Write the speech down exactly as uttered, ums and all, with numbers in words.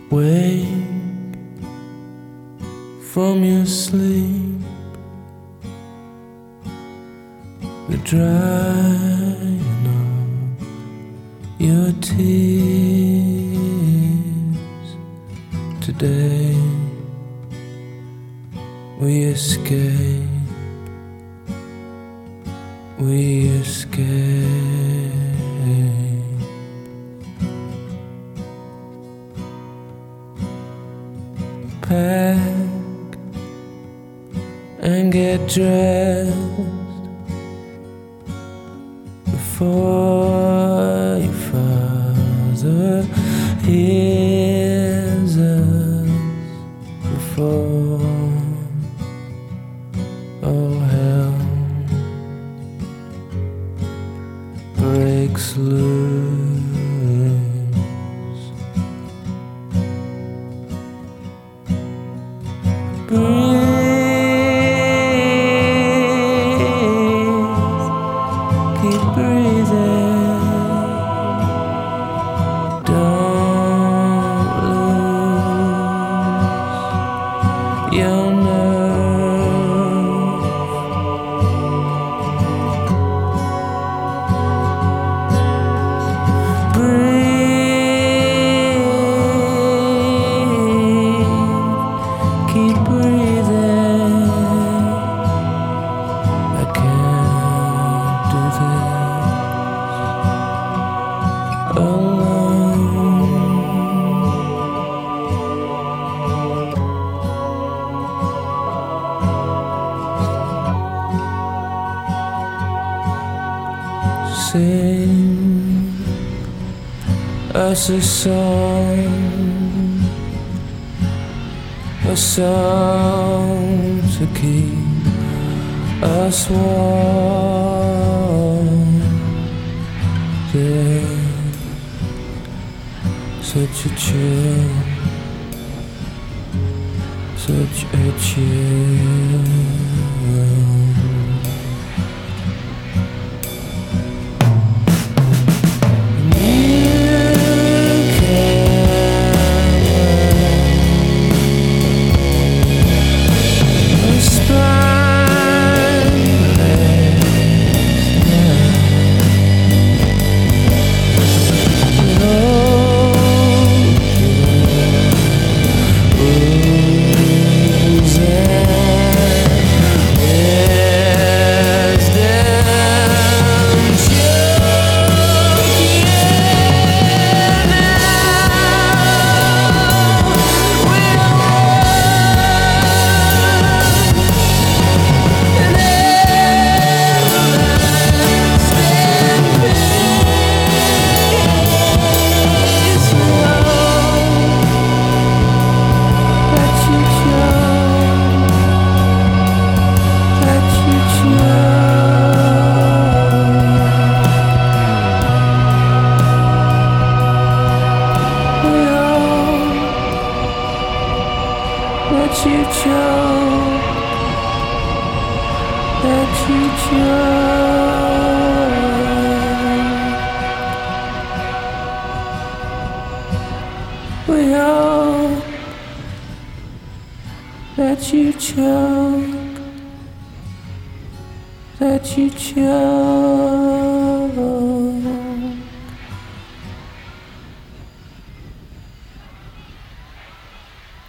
Wake from your sleep, the drying of your tears. Today we escape, we escape. Pack and get dressed before your father hears us, before all hell breaks loose. Keep breathing, don't lose your nerve. Breathe, keep breathing. I can't do this alone. Sing us a song, a song to keep us warm. There's such a chill, such a chill. Let you choke, let you choke. We all let you choke, let you choke.